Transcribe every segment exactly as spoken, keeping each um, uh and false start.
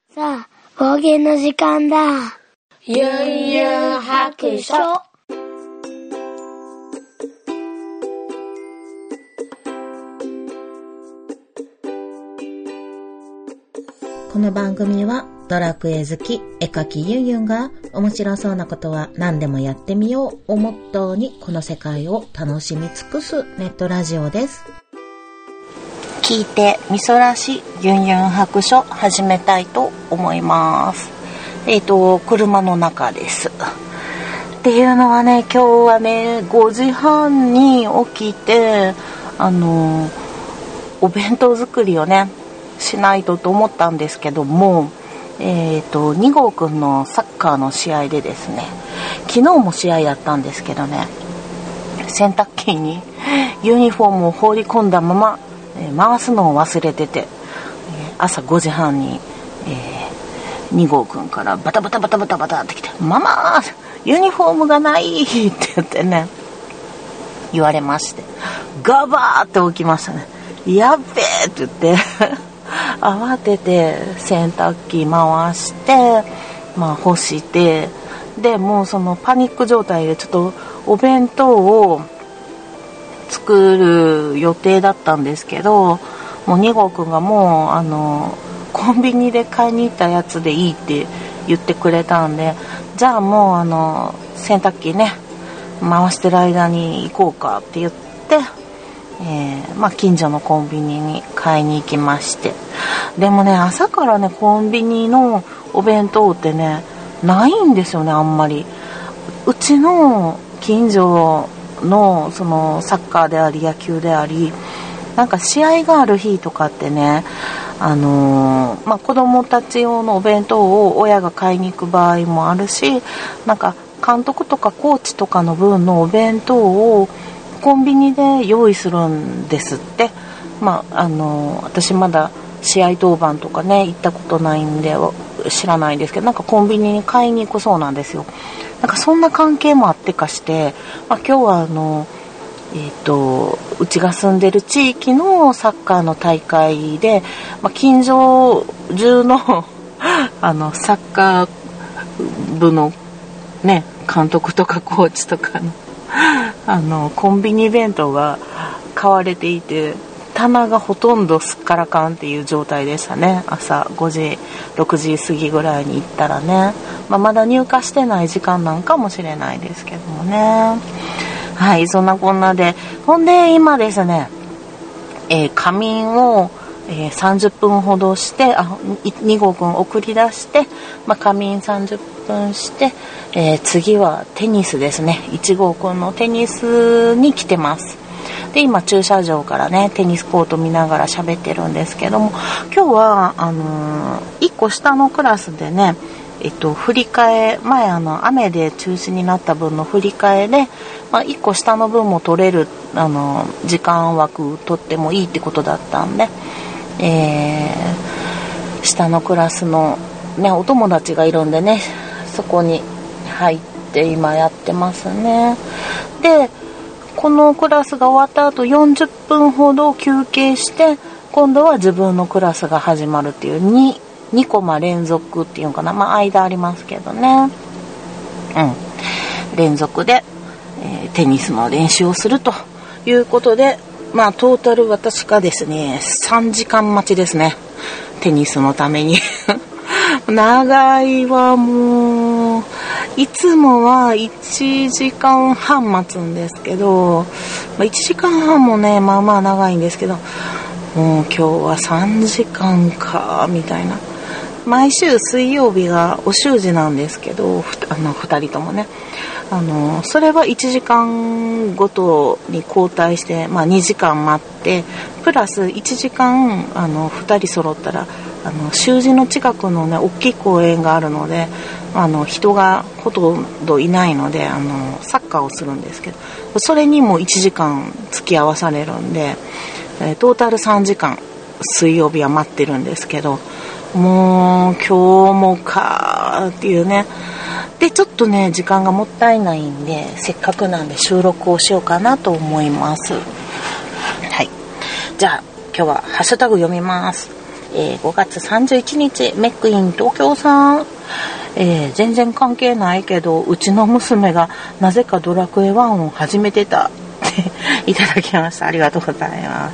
さあ、方言の時間だ。 ユンユン白書。 この番組はドラクエ好き絵描きユンユンが面白そうなことは何でもやってみようをモットーにこの世界を楽しみ尽くすネットラジオです。聞いてみそらしユンユン白書始めたいと思います。えっと車の中です。っていうのはね、今日はねごじはんに起きてあのお弁当作りをねしないとと思ったんですけども、えーとに号くんのサッカーの試合でですね、昨日も試合やったんですけどね、洗濯機にユニフォームを放り込んだまま、えー、回すのを忘れてて、えー、朝ごじはんに、えー、に号くんからバタバタバタバタバタってきて、ママユニフォームがないって言ってね言われまして、ガバーって起きましたね。やっべーって言って慌てて洗濯機回して、まあ、干して、でもうそのパニック状態でちょっとお弁当を作る予定だったんですけど、もうに号くんがもうあのコンビニで買いに行ったやつでいいって言ってくれたんで、じゃあもうあの洗濯機ね回してる間に行こうかって言って、えーまあ、近所のコンビニに買いに行きまして、でもね朝からねコンビニのお弁当ってねないんですよね、あんまり。うちの近所のそのサッカーであり野球であり、なんか試合がある日とかってね、あのーまあ、子供たち用のお弁当を親が買いに行く場合もあるし、なんか監督とかコーチとかの分のお弁当をコンビニで用意するんですって。まああの私まだ試合当番とかね行ったことないんで知らないんですけど、なんかコンビニに買いに行くそうなんですよ。なんかそんな関係もあってかして、まあ、今日はあのえーとうちが住んでる地域のサッカーの大会で、まあ、近所中のあのサッカー部のね監督とかコーチとかのあのコンビニ弁当が買われていて、棚がほとんどすっからかんっていう状態でしたね。朝ごじろくじ過ぎぐらいに行ったらね、まあ、まだ入荷してない時間なんかもしれないですけどもね。はい、そんなこんなで、ほんで今ですね、えー、仮眠を、えー、さんじゅっぷんほどして、あに号くん送り出して、まあ、仮眠さんじゅっぷんして、えー、次はテニスですね。いち号くんのテニスに来てます。で今駐車場からねテニスコート見ながら喋ってるんですけども、今日はあのー、いっこ下のクラスでね、えっと振り替え、前あの雨で中止になった分の振り替えで、まあ、いっこ下の分も取れるあのー、時間枠取ってもいいってことだったんで、えー、下のクラスのねお友達がいるんでね、そこに入って今やってますね。でこのクラスが終わった後よんじゅっぷんほど休憩して、今度は自分のクラスが始まるっていう 2, 2コマ連続っていうのかな、まあ間ありますけどね、うん、連続で、えー、テニスの練習をするということで、まあトータル私がですねさんじかん待ちですね、テニスのために長いわ。もういつもはいちじかんはん待つんですけど、いちじかんはんもねまあまあ長いんですけど、もう今日はさんじかんかみたいな。毎週水曜日がお習字なんですけど、あのふたりともね、あのそれはいちじかんごとに交代して、まあ、にじかん待ってプラスいちじかんあのふたり揃ったらあの習字の近くのね大きい公園があるので、あの人がほとんどいないのであのサッカーをするんですけど、それにもいちじかん付き合わされるんで、えー、トータルさんじかん水曜日は待ってるんですけど、もう今日もかーっていうね。でちょっとね時間がもったいないんで、せっかくなんで収録をしようかなと思います。はい、じゃあ今日はハッシュタグ読みます。 えー、ごがつさんじゅういちにち、メックイン東京さん、えー、全然関係ないけど、うちの娘がなぜかドラクエワンを始めてたっていただきました。ありがとうございます。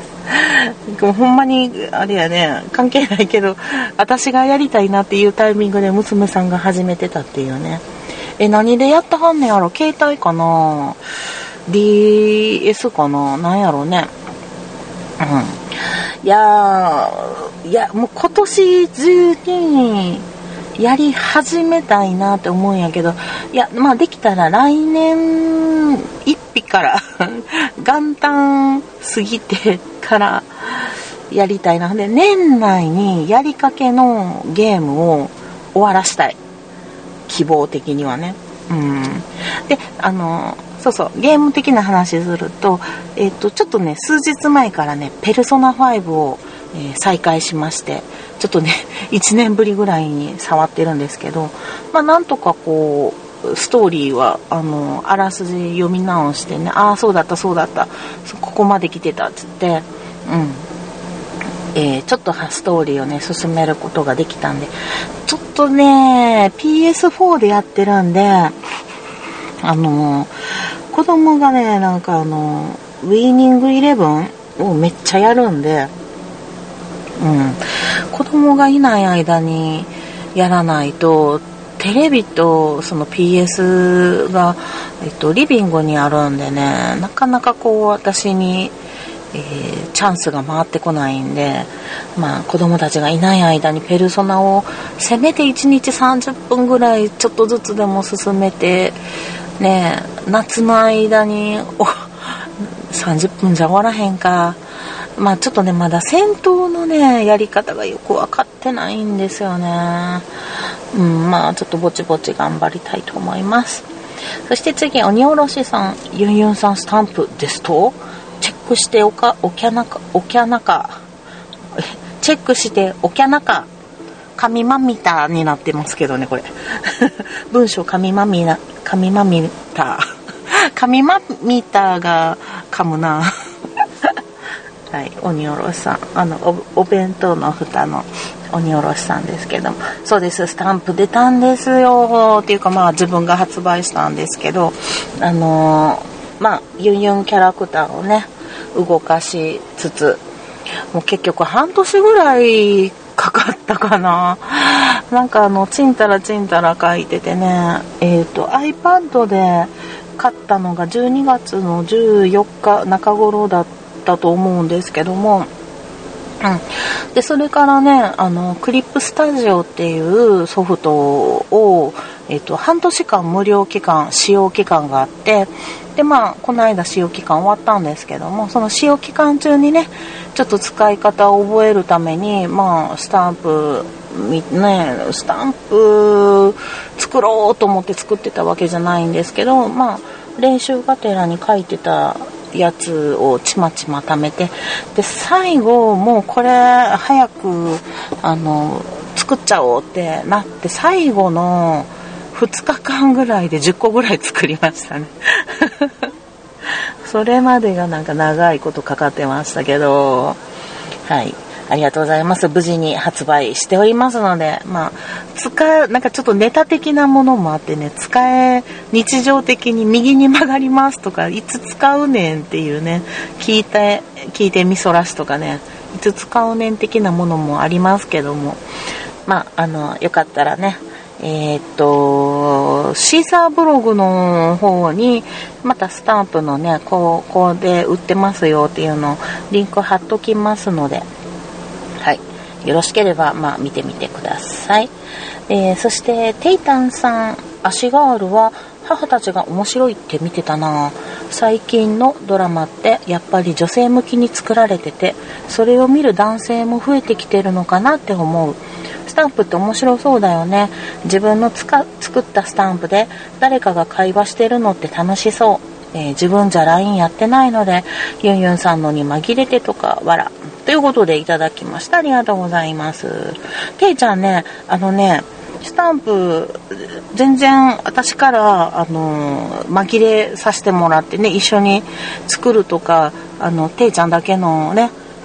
ほんまにあれやね、関係ないけど、私がやりたいなっていうタイミングで娘さんが始めてたっていうね。え、何でやったはんねやろ？携帯かな？ ディーエス かな？なんやろうね。うん。いやー、いや、もう今年中にやり始めたいなって思うんやけど、いや、まあできたら来年一日から元旦過ぎてからやりたいな。で、年内にやりかけのゲームを終わらしたい。希望的にはね。うん。で、あの、そうそう、ゲーム的な話すると、えっと、ちょっとね、数日前からね、ペルソナファイブを、えー、再開しまして、ちょっとね、いちねんぶりぐらいに触ってるんですけど、まあ、なんとかこう、ストーリーは、あの、あらすじ読み直してね、ああ、そうだった、そうだった、ここまで来てた、つって、うん。えー、ちょっとストーリーをね、進めることができたんで、ちょっとね、ピーエスフォー でやってるんで、あの、子供がね、なんかあの、ウィーニングイレブンをめっちゃやるんで、うん、子供がいない間にやらないと、テレビとその ピーエス が、えっと、リビングにあるんでね、なかなかこう私に、えー、チャンスが回ってこないんで、まあ子供たちがいない間にペルソナをせめていちにちさんじゅっぷんぐらいちょっとずつでも進めてね、夏の間におさんじゅっぷんじゃ終わらへんか。まあちょっとね、まだ戦闘のねやり方がよく分かってないんですよね。うん、まあちょっとぼちぼち頑張りたいと思います。そして次、鬼おろしさん、ユンユンさんスタンプですと、チェックしておか、おきゃなか、おきゃなか、チェックしておきゃなか、紙まみたになってますけどね、これ。文章紙まみな、紙まみた。紙まみたが噛むな。はい、鬼おろしさん。あのお、お弁当の蓋の鬼おろしさんですけども。そうです、スタンプ出たんですよ。っていうかまあ自分が発売したんですけど、あのー、まあ、ユンユンキャラクターをね、動かしつつ、もう結局半年ぐらいかかったかな。なんかあの、ちんたらちんたら書いててね、えっと、iPad で買ったのがじゅうにがつのじゅうよっか中頃だったと思うんですけども、うん。で、それからね、あの、クリップスタジオっていうソフトを、えっと、半年間無料期間、使用期間があって、で、まあ、この間使用期間終わったんですけども、その使用期間中にね、ちょっと使い方を覚えるために、まあ、スタンプ、ね、スタンプ作ろうと思って作ってたわけじゃないんですけど、まあ、練習がてらに書いてたやつをちまちま貯めて、で、最後、もうこれ、早く、あの、作っちゃおうってなって、最後の、ふつかかんぐらいでじゅっこぐらい作りましたね。それまでがなんか長いことかかってましたけど、はい。ありがとうございます。無事に発売しておりますので、まあ、使う、なんかちょっとネタ的なものもあってね、使え、日常的に右に曲がりますとか、いつ使うねんっていうね、聞いて、聞いてみそらしとかね、いつ使うねん的なものもありますけども、まあ、あの、よかったらね、えー、っとシーサーブログの方にまたスタンプのねこう、こうで売ってますよっていうのをリンク貼っときますので、はい、よろしければまあ見てみてください。えー、そしてテイタンさん、アシガールは母たちが面白いって見てたな。最近のドラマってやっぱり女性向きに作られてて、それを見る男性も増えてきてるのかなって思う。スタンプって面白そうだよね。自分のつか作ったスタンプで誰かが会話してるのって楽しそう。えー、自分じゃ ライン やってないので、ユンユンさんのに紛れてとかわらということでいただきました。ありがとうございます。ていちゃんね、あのね、スタンプ全然私からあの紛れさせてもらってね、一緒に作るとか、あのていちゃんだけのね、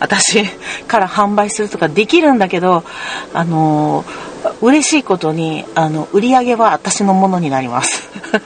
私から販売するとかできるんだけど、あの嬉しいことにあの売り上げは私のものになります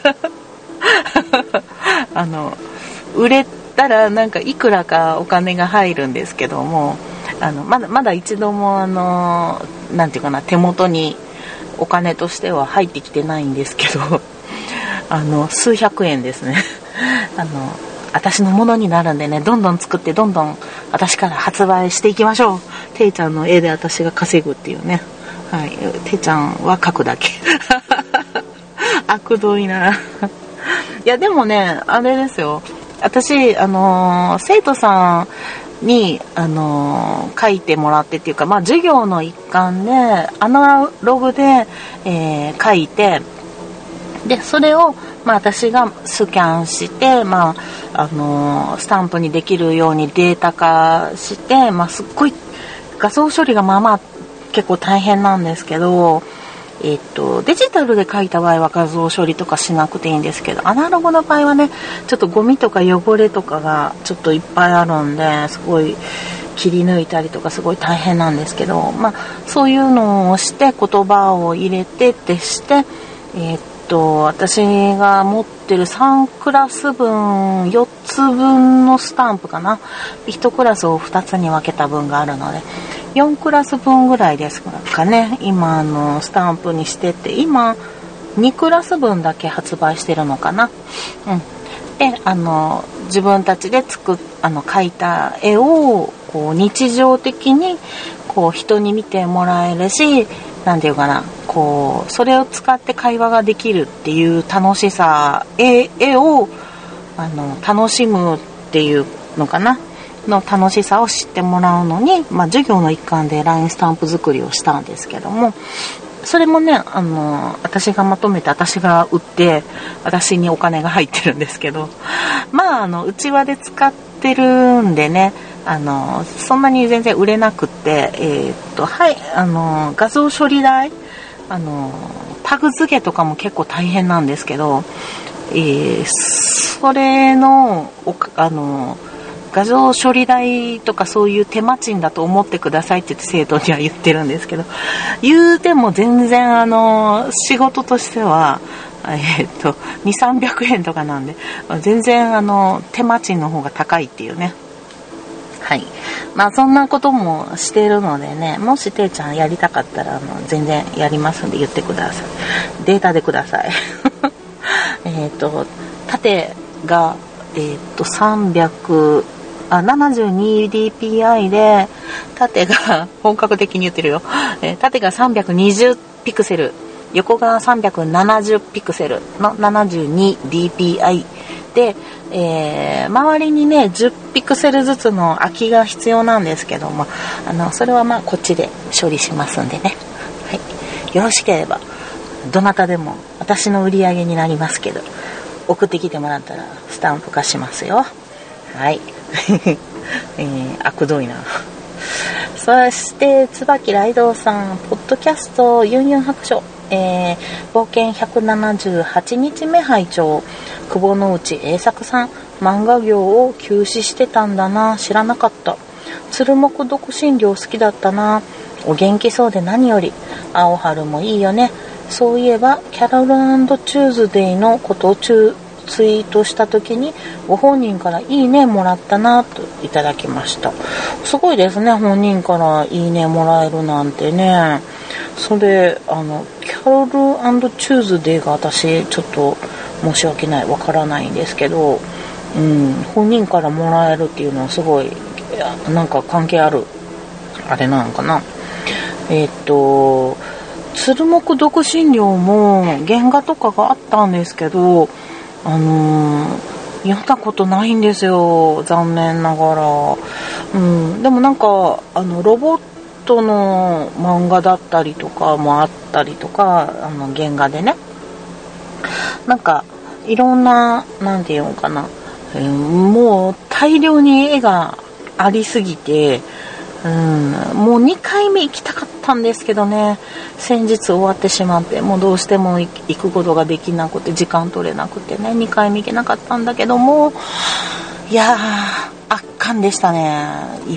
あの売れたらなんかいくらかお金が入るんですけども、あのまだまだ一度もあのなんていうかな、手元にお金としては入ってきてないんですけど、あの数百円ですねあの私のものになるんでね、どんどん作ってどんどん私から発売していきましょう。ていちゃんの絵で私が稼ぐっていうね。はい、ていちゃんは描くだけ悪どいないやでもね、あれですよ、私あのー、生徒さんにあのー、書いてもらってっていうか、まあ授業の一環でアナログで、えー、書いて、でそれをまあ私がスキャンして、まああのー、スタンプにできるようにデータ化して、まあすっごい画像処理がまあまあ結構大変なんですけど、えっとデジタルで書いた場合は画像処理とかしなくていいんですけど、アナログの場合はね、ちょっとゴミとか汚れとかがちょっといっぱいあるんで、すごい切り抜いたりとかすごい大変なんですけど、まあそういうのをして言葉を入れてってして、えっと私が持ってるさんクラス分よっつぶんのスタンプかな、いちクラスをふたつに分けた分があるのでよんクラス分ぐらいですかね、今のスタンプにしてて、今にクラス分だけ発売してるのかな。うんで、あの自分たちで作っあの描いた絵をこう日常的にこう人に見てもらえるし、なんていうかな、こうそれを使って会話ができるっていう楽しさ、絵、絵をあの楽しむっていうのかなの楽しさを知ってもらうのに、まあ、授業の一環で ライン スタンプ作りをしたんですけども、それもね、あの私がまとめて私が売って私にお金が入ってるんですけど、まああのうちわで使ってるんでね、あのそんなに全然売れなくって、えー、っとはいあの画像処理代、あのタグ付けとかも結構大変なんですけど、えー、それのおあの画像処理代とかそういう手間賃だと思ってくださいって言って生徒には言ってるんですけど、言うても全然あの仕事としてはえー、っとにせんさんびゃくえんとかなんで、全然あの手間賃の方が高いっていうね。はい、まあそんなこともしているのでね、もしていちゃんやりたかったらあの全然やりますんで言ってください。データでくださいえっと縦がえー、っとさんびゃくあ ななじゅうにディーピーアイ で、縦が本格的に言ってるよ、えー、縦がさんびゃくにじゅうピクセル、横がさんびゃくななじゅうピクセルの ななじゅうにディーピーアイ で、えー、周りにねじゅうピクセルずつの空きが必要なんですけども、あのそれはまあこっちで処理しますんでね、はい、よろしければどなたでも私の売り上げになりますけど送ってきてもらったらスタンプ化しますよ。はいえー、悪どいな。そして椿ライドウさん、ポッドキャストユンユン白書、えー、冒険ひゃくななじゅうはちにちめ拝聴、久保之内栄作さん、漫画業を休止してたんだな、知らなかった。鶴木読診療好きだったな、お元気そうで何より。青春もいいよね。そういえばキャロル&チューズデイのことをツイートした時にご本人からいいねもらったなといただきました。すごいですね、本人からいいねもらえるなんてね。それあのキャロル&チューズデイが私ちょっと申し訳ないわからないんですけど、うん、本人からもらえるっていうのはすごいなんか関係あるあれなのかな。えっと鶴木読診療も原画とかがあったんですけど、あのー、読んだことないんですよ、残念ながら。うん、でもなんかあのロボットの漫画だったりとかもあったりとか、あの原画でね、なんかいろんななんていうのかな、えー、もう大量に絵がありすぎて、うん、もうにかいめ行きたかったんですけどね、先日終わってしまって、もうどうしても行くことができなくて時間取れなくてね、にかいめ行けなかったんだけども、いやー圧巻でしたね。いっぱ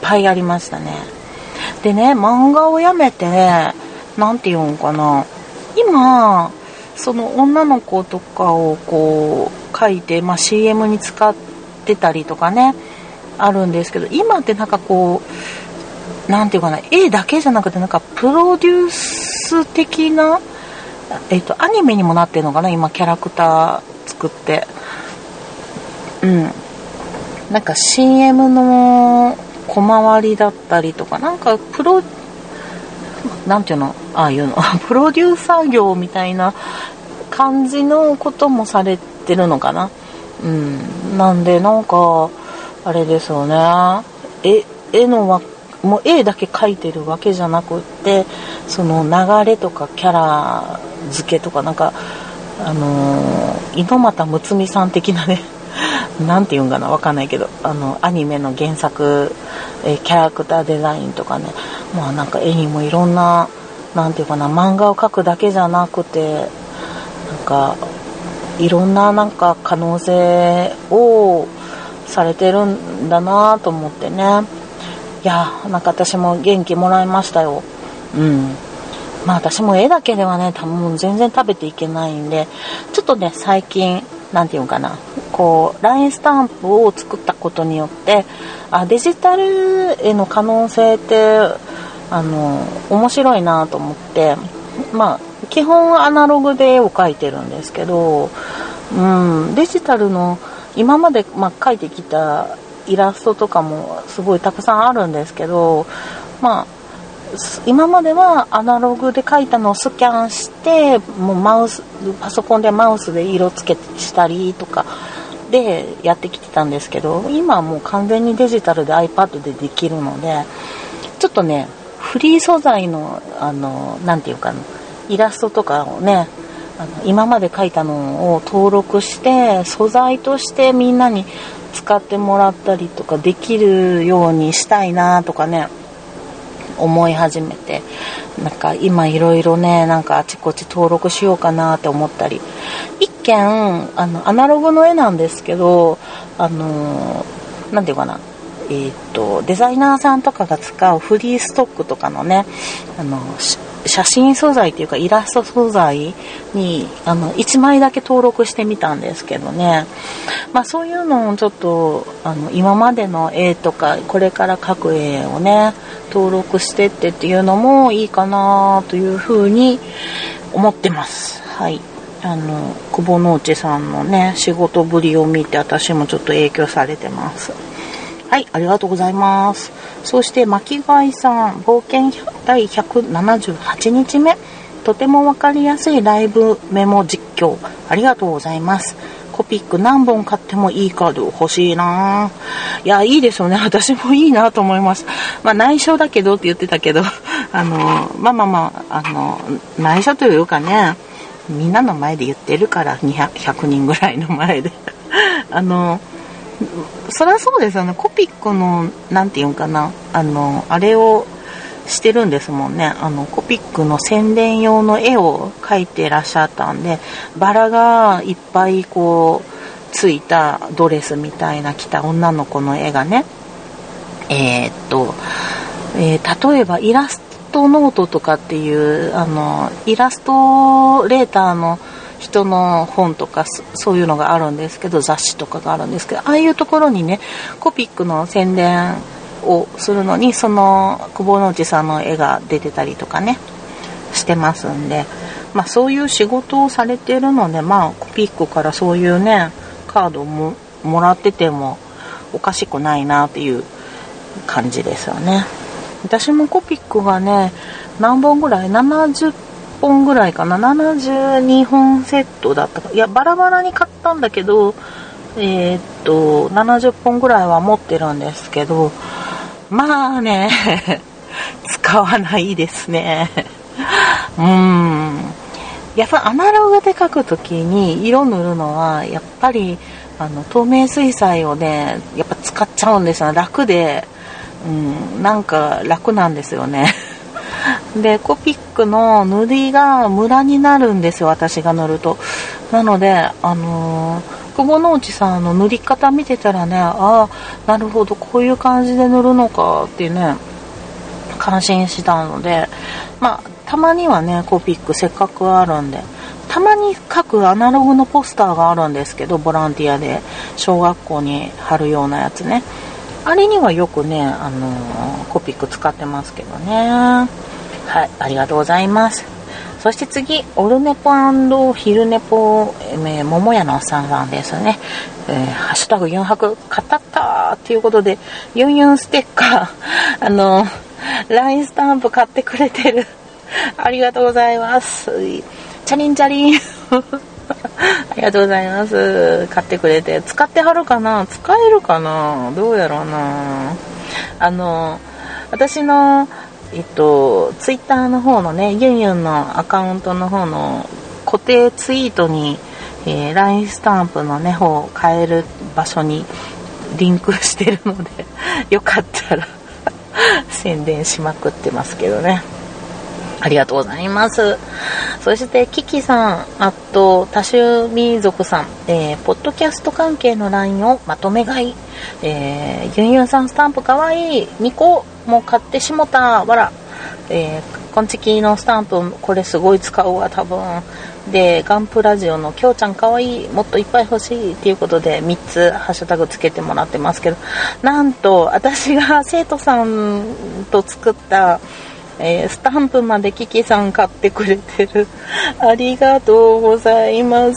ぱいありましたね。でね、漫画をやめて、なんて言うんかな、今その女の子とかをこう描いて、まあ、シーエム に使ってたりとかねあるんですけど、今ってなんかこうなんていうかな、絵だけじゃなくてなんかプロデュース的な、えっとアニメにもなってるのかな、今キャラクター作って、うんなんか シーエム の小回りだったりとか、なんかプロなんていうの、ああいうのプロデューサー業みたいな感じのこともされてるのかな。うん、なんでなんかあれですよね。絵絵のわもう絵だけ描いてるわけじゃなくって、その流れとかキャラ付けとかなんかあのー、猪俣睦美さん的なねなんていうんかな、わかんないけど、あのアニメの原作、えー、キャラクターデザインとかね、まあなんか絵にもいろんな、なんていうかな、漫画を描くだけじゃなくて、なんかいろんななんか可能性をされてるんだなと思ってね。いやなんか私も元気もらいましたよ。うん。まあ私も絵だけではね、多分全然食べていけないんで、ちょっとね最近なんていうかな、こう ライン スタンプを作ったことによって、あデジタルへの可能性ってあの面白いなと思って、まあ基本アナログで絵を描いてるんですけど、うん、デジタルの今まで、まあ、描いてきたイラストとかもすごいたくさんあるんですけど、まあ今まではアナログで描いたのをスキャンして、もうマウスパソコンでマウスで色付けしたりとかでやってきてたんですけど、今はもう完全にデジタルで iPad でできるので、ちょっとねフリー素材のあのなんていうかな、イラストとかをね、あの今まで描いたのを登録して素材としてみんなに使ってもらったりとかできるようにしたいなとかね思い始めて、なんか今いろいろね、なんかあちこち登録しようかなって思ったり、一見あのアナログの絵なんですけど、あのなんていうかな、えー、とデザイナーさんとかが使うフリーストックとかのね、あの写真素材っていうかイラスト素材にあのいちまいだけ登録してみたんですけどね、まあそういうのをちょっとあの今までの絵とかこれから描く絵をね登録してってっていうのもいいかなというふうに思ってます。はい、あの久保之内さんのね仕事ぶりを見て私もちょっと影響されてます。はい、ありがとうございます。そして巻貝さん、冒険第ひゃくななじゅうはちにちめ、とてもわかりやすいライブメモ実況ありがとうございます。コピック何本買ってもいいカード欲しいな。いや、いいですよね。私もいいなと思います。まあ内緒だけどって言ってたけど、あのまあまあまああの内緒というかね、みんなの前で言ってるからにひゃく、ひゃくにんぐらいの前であのそりゃそうですよね。コピックのなんていうんかな、あのあれをしてるんですもんね。あのコピックの宣伝用の絵を描いてらっしゃったんで、バラがいっぱいこうついたドレスみたいな着た女の子の絵がね、えー、っと、えー、例えばイラストノートとかっていうあのイラストレーターの人の本とかそういうのがあるんですけど、雑誌とかがあるんですけど、ああいうところにねコピックの宣伝をするのにその久保之内さんの絵が出てたりとかねしてますんで、まあそういう仕事をされてるので、まあコピックからそういうねカードを も, もらっててもおかしくないなっていう感じですよね。私もコピックがね何本ぐらいななじゅっぽんぐらいかな、ななじゅうにほんセットだったか、いやバラバラに買ったんだけど、えー、っとななじゅっぽんぐらいは持ってるんですけど、まあね使わないですねうーんやっぱアナログで描くときに色塗るのはやっぱりあの透明水彩をねやっぱ使っちゃうんですよ。楽で、うん、なんか楽なんですよねでコピックの塗りがムラになるんですよ、私が塗ると。なのであのー、 久保の内さんの塗り方見てたらね、ああなるほどこういう感じで塗るのかっていうね感心したので、まあたまにはねコピックせっかくあるんで、たまに書くアナログのポスターがあるんですけど、ボランティアで小学校に貼るようなやつね、あれにはよくね、あのー、コピック使ってますけどね。はい、ありがとうございます。そして次、オルネポ&昼ネポ、えー、桃屋のおっさんさんですね。えー、ハッシュタグユンハク、買ったったということで、ユンユンステッカー、あのー、ラインスタンプ買ってくれてる。ありがとうございます。チャリンチャリン。ありがとうございます。買ってくれて。使ってはるかな？使えるかな？どうやろうな。あの、私の、えっと、ツイッターの方のね、ユンユンのアカウントの方の固定ツイートに、えー、ラインスタンプのね、方を変える場所にリンクしてるので、よかったら宣伝しまくってますけどね。ありがとうございます。そしてキキさん、あと多種民族さん、えー、ポッドキャスト関係の ライン をまとめ買い、えー、ユンユンさんスタンプかわいい、にこも買ってしもたわら、えー、コンチキのスタンプこれすごい使うわ多分で、ガンプラジオのきょうちゃんかわいい、もっといっぱい欲しいっていうことでみっつハッシュタグつけてもらってますけど、なんと私が生徒さんと作ったえー、スタンプまでキキさん買ってくれてる。ありがとうございます。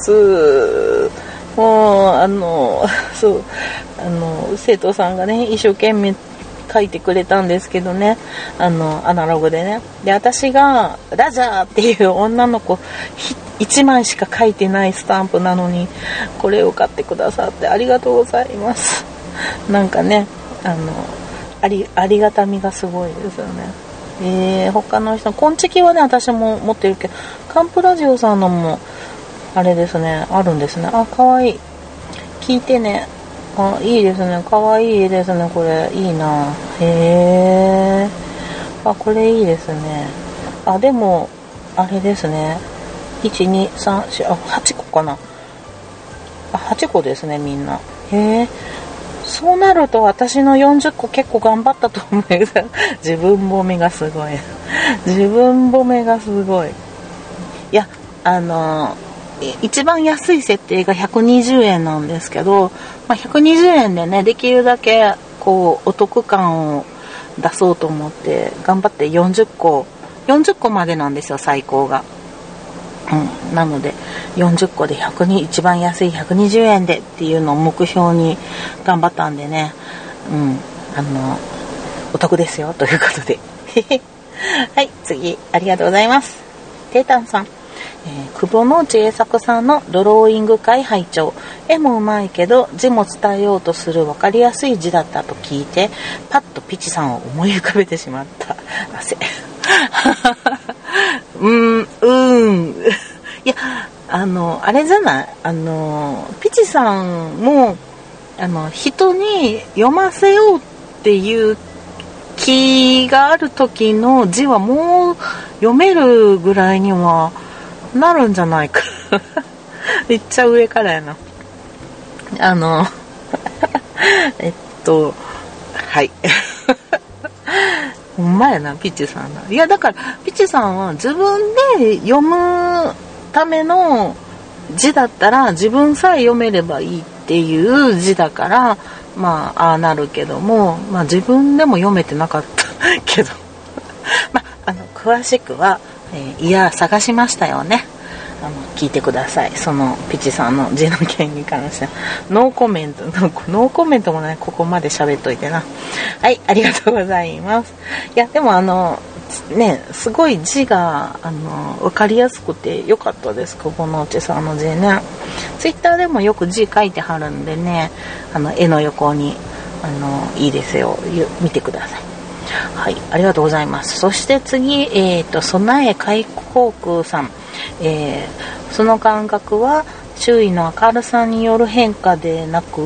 もうあのそうあの生徒さんがね一生懸命書いてくれたんですけどね、あのアナログでね、で私がラジャーっていう女の子いちまいしか書いてないスタンプなのにこれを買ってくださってありがとうございます。なんかね、あのありありがたみがすごいですよね。えー、他の人、コンチキはね私も持ってるけど、カンプラジオさんのもあれですね、あるんですね。あ、かわいい、聞いてね、あ、いいですね、かわいいですね、これいいな。へー、あ、これいいですね。あ、でもあれですね、いち、に、さん、よん、あ、はちこかなあ、はちこですねみんな。へー、そうなると私のよんじゅっこ結構頑張ったと思うけど自分褒めがすごい自分褒めがすごい。いや、あの一番安い設定がひゃくにじゅうえんなんですけど、まあ、ひゃくにじゅうえんでねできるだけこうお得感を出そうと思って頑張ってよんじゅっこよんじゅっこまでなんですよ最高が。うん、なのでよんじゅっこでひゃくに一番安いひゃくにじゅうえんでっていうのを目標に頑張ったんでね、うん、あのお得ですよということではい、次ありがとうございます。テータンさん、えー、久保の内栄作さんのドローイング会拝聴、絵もうまいけど字も伝えようとする分かりやすい字だったと聞いてパッとピチさんを思い浮かべてしまった汗うーん、うーんいや、あのあれじゃない、あのピチさんもあの人に読ませようっていう気がある時の字はもう読めるぐらいにはなるんじゃないかめっちゃ上からやな。あのえっとはいほんまやな、ピッチさんだ。いやだからピッチさんは自分で読むための字だったら自分さえ読めればいいっていう字だから、まあああなるけども、まあ自分でも読めてなかったけどまああの詳しくは、えー、いや探しましたよね。あの聞いてください。そのピチさんの字の件に関してはノーコメント、ノーコメントもね、ここまで喋っといてな。はい、ありがとうございます。いやでもあのね、すごい字があの分かりやすくて良かったです。久保の内さんの字ね。ツイッターでもよく字書いてはるんでね、あの絵の横にあのいいですよ、見てください。はい、ありがとうございます。そして次、えーと、備え開航空さん、えー、その感覚は周囲の明るさによる変化でなく、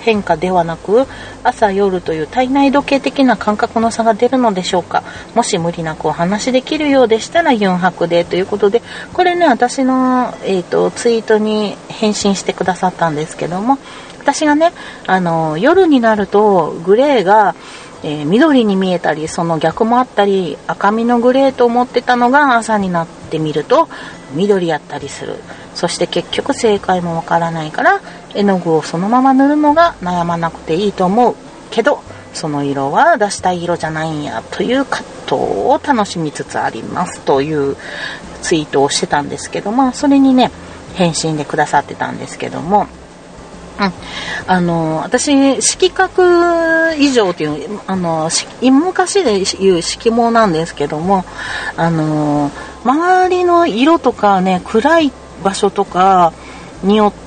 変化ではなく、朝夜という体内時計的な感覚の差が出るのでしょうか。もし無理なくお話できるようでしたらユンハクでということで、これね、私の、えーと、ツイートに返信してくださったんですけども、私がね、あの夜になるとグレーが、えー、緑に見えたり、その逆もあったり、赤みのグレーと思ってたのが朝になってみると緑やったりする。そして結局正解もわからないから、絵の具をそのまま塗るのが悩まなくていいと思うけど、その色は出したい色じゃないんやという葛藤を楽しみつつありますというツイートをしてたんですけども、それにね返信でくださってたんですけども、うん、あの私色覚異常っていうあの昔で言う色盲なんですけども、あの周りの色とかね、暗い場所とかによって、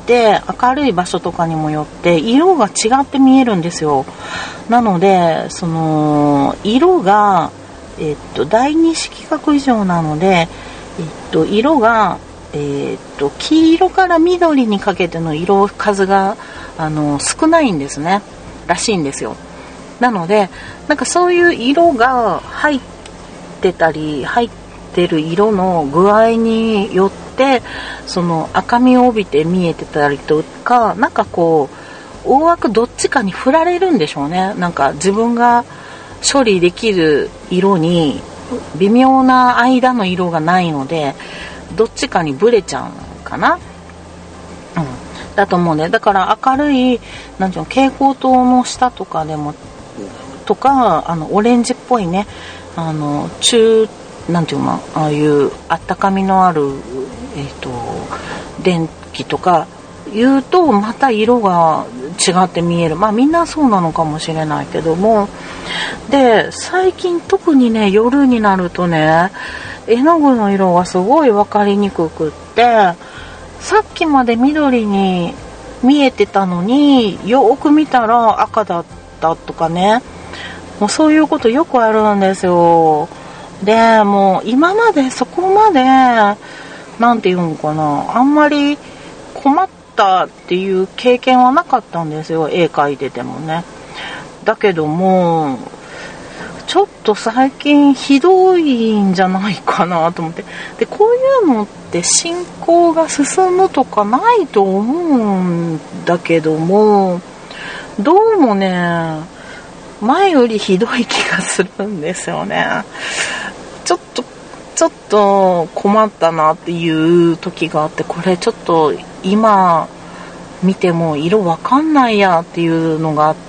明るい場所とかにもよって色が違って見えるんですよ。なのでその色が、えっと、第二色覚異常なので、えっと、色がえー、っと黄色から緑にかけての色数があの少ないんですね、らしいんですよ。なのでなんかそういう色が入ってたり入ってる色の具合によってその赤みを帯びて見えてたりとか、なんかこう大枠どっちかに振られるんでしょうね。なんか自分が処理できる色に微妙な間の色がないので、どっちかにブレちゃうのかな、うん、だと思うね。だから明るいなんていうの、蛍光灯の下とかでもとか、あのオレンジっぽいね、あの中なんていうの、ああいうあったかみのある、えーと、電気とか言うとまた色が違って見える。まあみんなそうなのかもしれないけども、で最近特にね夜になるとね、絵の具の色がすごい分かりにくくって、さっきまで緑に見えてたのによく見たら赤だったとかね、もうそういうことよくあるんですよ。でもう今までそこまでなんていうのかな、あんまり困ったっていう経験はなかったんですよ、絵描いててもね。だけどもちょっと最近ひどいんじゃないかなと思って、でこういうのって進行が進むとかないと思うんだけども、どうもね前よりひどい気がするんですよね。ちょっとちょっと困ったなっていう時があって、これちょっと今見ても色わかんないやっていうのがあって、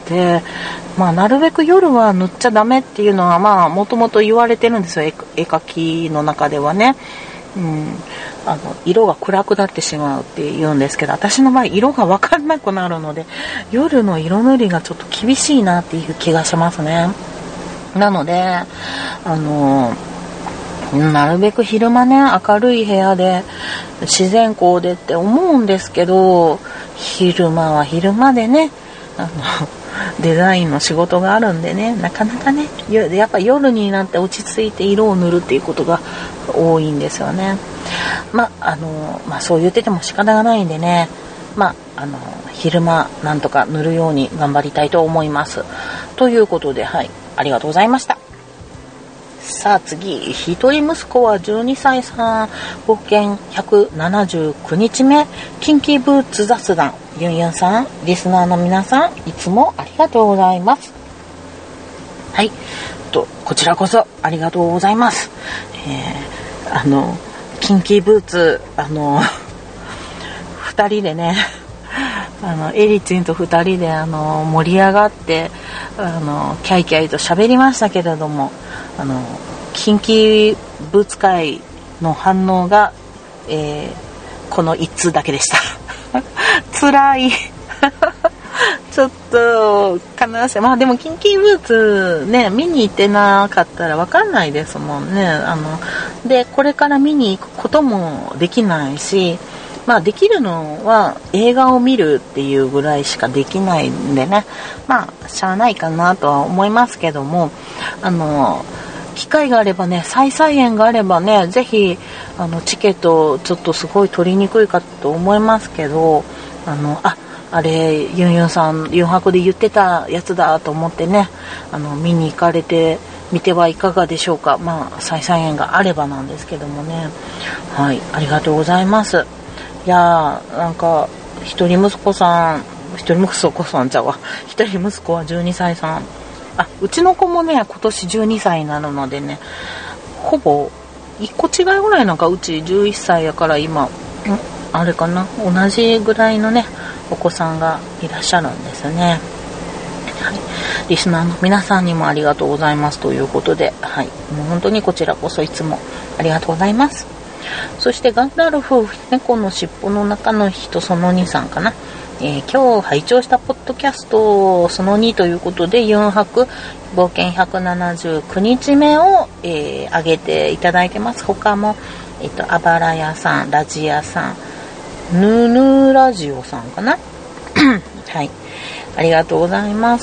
まあなるべく夜は塗っちゃダメっていうのはまあもともと言われてるんですよ、絵描きの中ではね。うん、あの色が暗くなってしまうって言うんですけど、私の場合色がわかんなくなるので夜の色塗りがちょっと厳しいなっていう気がしますね。なのであのなるべく昼間ね明るい部屋で自然光でって思うんですけど、昼間は昼間でね、あのデザインの仕事があるんでね、なかなかねやっぱ夜になって落ち着いて色を塗るっていうことが多いんですよね。まあのまあそう言ってても仕方がないんでね、まああの昼間なんとか塗るように頑張りたいと思います。ということで、はい、ありがとうございました。さあ次、一人息子はじゅうにさいさん、冒険ひゃくななじゅうきゅうにちめ、キンキーブーツ雑談。ユンユンさん、リスナーの皆さん、いつもありがとうございます。はい、とこちらこそありがとうございます。えー、あのキンキーブーツ、あのふたりでね、あのエリチンとふたりであの盛り上がってあのキャイキャイと喋りましたけれども、あのキンキーブーツ会の反応が、えー、このいっつうだけでした辛いちょっと悲しい。まあでもキンキーブーツね見に行ってなかったら分かんないですもんね。あのでこれから見に行くこともできないし、まあできるのは映画を見るっていうぐらいしかできないんでね、まあしゃあないかなとは思いますけども、あの機会があればね、再々園があればね、ぜひあのチケットちょっとすごい取りにくいかと思いますけど、あのああれユンユンさんユンハクで言ってたやつだと思ってね、あの見に行かれてみてはいかがでしょうか。まあ再々縁があればなんですけどもね。はい、ありがとうございます。いやー、なんか一人息子さん一人息子さんちゃうわ一人息子はじゅうにさいさん、あ、うちの子もね今年じゅうにさいになるのでね、ほぼいっこ違いぐらいなんか、うちじゅういっさいやから今あれかな、同じぐらいのねお子さんがいらっしゃるんですね。はい、リスナーの皆さんにもありがとうございますということで、はい、もう本当にこちらこそいつもありがとうございます。そしてガンダルフ猫の尻尾の中の人そのにさんかな、えー、今日拝聴したポッドキャストそのにということでユンハク冒険ひゃくななじゅうきゅうにちめを、えー、上げていただいてます。他も、えっと、あばらやさん、ラジヤさん、ヌヌラジオさんかなはい、ありがとうございます。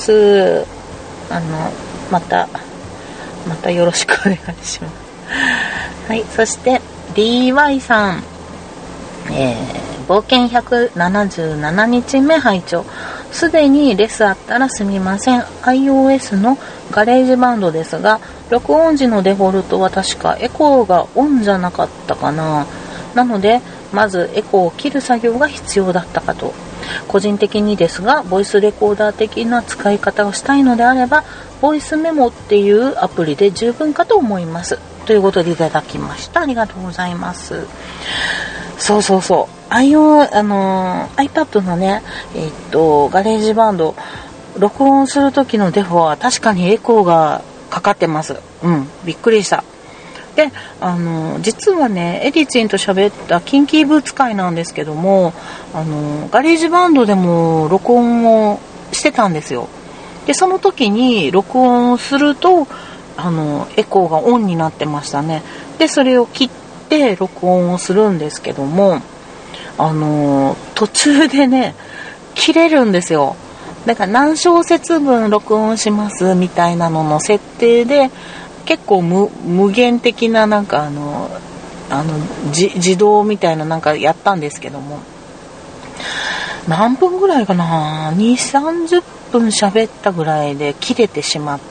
あのまたまたよろしくお願いしますはい、そして ディーワイ さん、えー、冒険ひゃくななじゅうななにちめ拝聴。すでにレスあったらすみません。 iOS のガレージバンドですが、録音時のデフォルトは確かエコーがオンじゃなかったかな。なのでまずエコーを切る作業が必要だったかと。個人的にですが、ボイスレコーダー的な使い方をしたいのであれば、ボイスメモっていうアプリで十分かと思います。ということでいただきました。ありがとうございます。そうそうそう。iO、あのー、iPad のね、えーっと、ガレージバンド、録音する時のデフォは確かにエコーがかかってます。うん、びっくりした。で、あの実はねエリチンと喋ったキンキーブーツ会なんですけども、あのガレージバンドでも録音をしてたんですよ。でその時に録音をするとあのエコーがオンになってましたね。でそれを切って録音をするんですけども、あの途中でね切れるんですよ。だから何小節分録音しますみたいなのの設定で結構 無, 無限的ななんかあのあのじ自動みたいななんかやったんですけども、何分ぐらいかな、にじゅう、さんじゅっぷん喋ったぐらいで切れてしまって、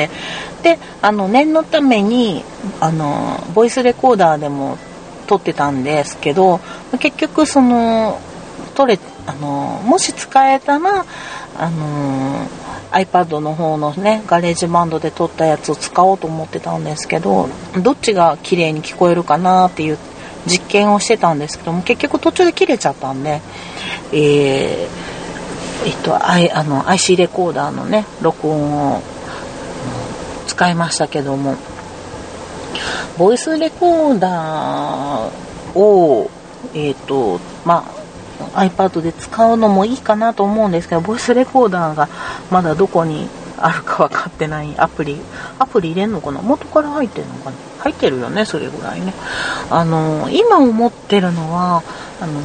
であの念のためにあのボイスレコーダーでも撮ってたんですけど、結局その撮れあのもし使えたらあのiPad の方のねガレージバンドで撮ったやつを使おうと思ってたんですけど、どっちが綺麗に聞こえるかなっていう実験をしてたんですけども、結局途中で切れちゃったんで、えー、えっと I あの アイシー レコーダーのね録音を使いましたけども、ボイスレコーダーをえっとまあiPad で使うのもいいかなと思うんですけど、ボイスレコーダーがまだどこにあるか分かってない。アプリアプリ入れんのかな、元から入ってるのかな、入ってるよねそれぐらいね。あの今思ってるのはあの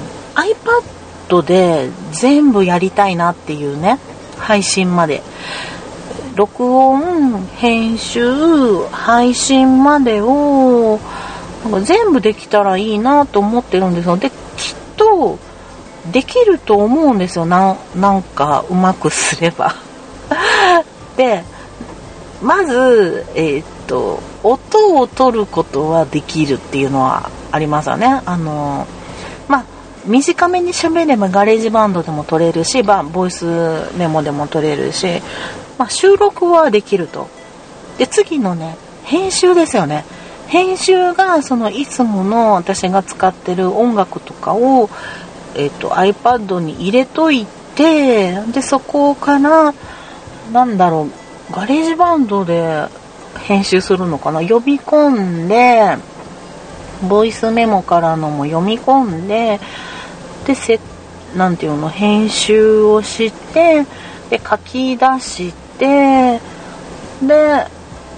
iPad で全部やりたいなっていうね、配信まで録音編集配信までをなんか全部できたらいいなと思ってるんですよ。できっとできると思うんですよ。な、なんかうまくすればでまず、えー、っと音を取ることはできるっていうのはありますよね。あのまあ短めに喋ればガレージバンドでも取れるし、まあ、ボイスメモでも取れるし、まあ、収録はできると。で次のね編集ですよね。編集がそのいつもの私が使ってる音楽とかをえっと、iPad に入れといて、でそこからなんだろうガレージバンドで編集するのかな、呼び込んでボイスメモからのも読み込んで、でせなんていうの編集をしてで書き出してで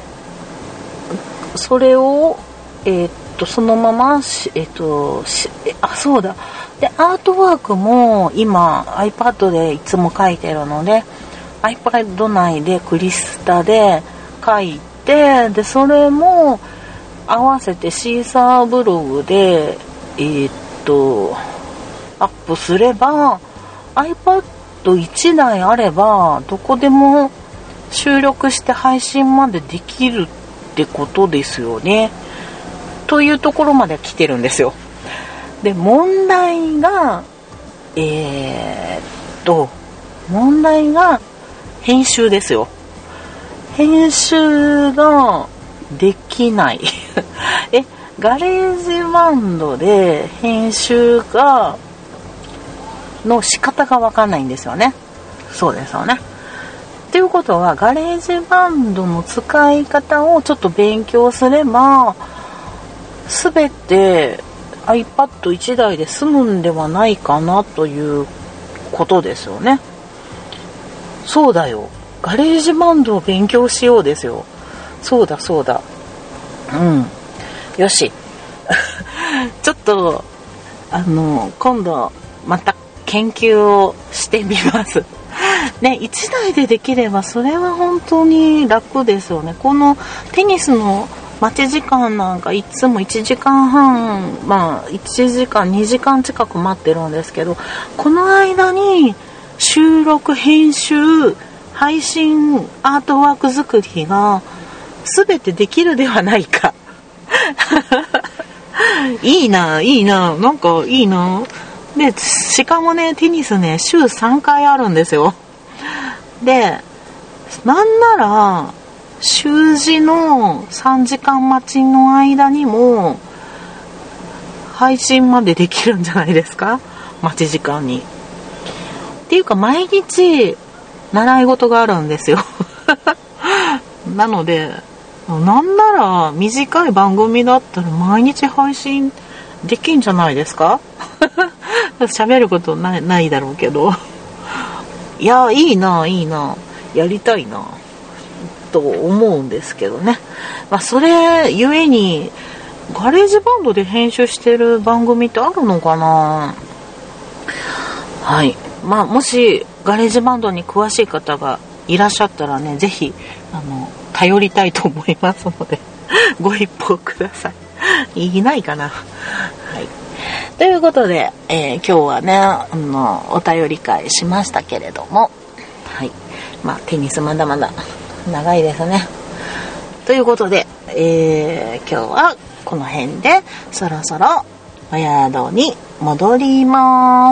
それをえっとそのままえっとあそうだでアートワークも今 iPad でいつも書いてるので iPad 内でクリスタで書いて、でそれも合わせてシーサーブログでえー、っとアップすればアイパッドいちだいあればどこでも収録して配信までできるってことですよね。というところまで来てるんですよ。で、問題が、えーっと、問題が編集ですよ。編集ができない。え、ガレージバンドで編集が、の仕方がわかんないんですよね。そうですよね。っていうことは、ガレージバンドの使い方をちょっと勉強すれば、すべて アイパッドいちだいで済むんではないかなということですよね。そうだよ。ガレージバンドを勉強しようですよ。そうだそうだ。うん。よし。ちょっと、あの、今度、また研究をしてみます。ね、いちだいでできればそれは本当に楽ですよね。このテニスの待ち時間なんかいつもいちじかんはん、まあいちじかんにじかん近く待ってるんですけど、この間に収録、編集、配信、アートワーク作りが全てできるではないか。いいな、いいな、なんかいいな。で、しかもね、テニスね、週さんかいあるんですよ。で、なんなら、習字のさんじかん待ちの間にも、配信までできるんじゃないですか？待ち時間に。っていうか、毎日、習い事があるんですよ。なので、なんなら、短い番組だったら毎日配信できんじゃないですか？喋ることない、ないだろうけど。いや、いいな、いいな。やりたいな。と思うんですけどね。まあ、それゆえに、ガレージバンドで編集してる番組ってあるのかな？はい。まあ、もし、ガレージバンドに詳しい方がいらっしゃったらね、ぜひ、あの、頼りたいと思いますので、ご一報ください。いないかな？はい。ということで、えー、今日はね、あの、お便り会しましたけれども、はい。まあ、テニスまだまだ長いですね。ということで、えー、今日はこの辺で、そろそろお宿に戻ります。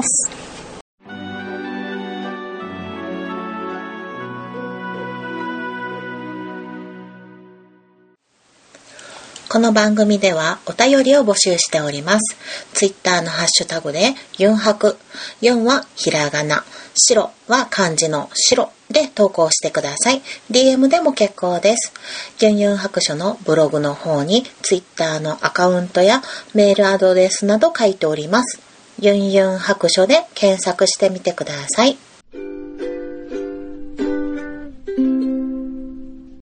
この番組ではお便りを募集しております。ツイッターのハッシュタグでユンハク、ユンはひらがな、白は漢字の白で投稿してください。ディーエム でも結構です。ユンユン白書のブログの方にツイッターのアカウントやメールアドレスなど書いております。ユンユン白書で検索してみてください。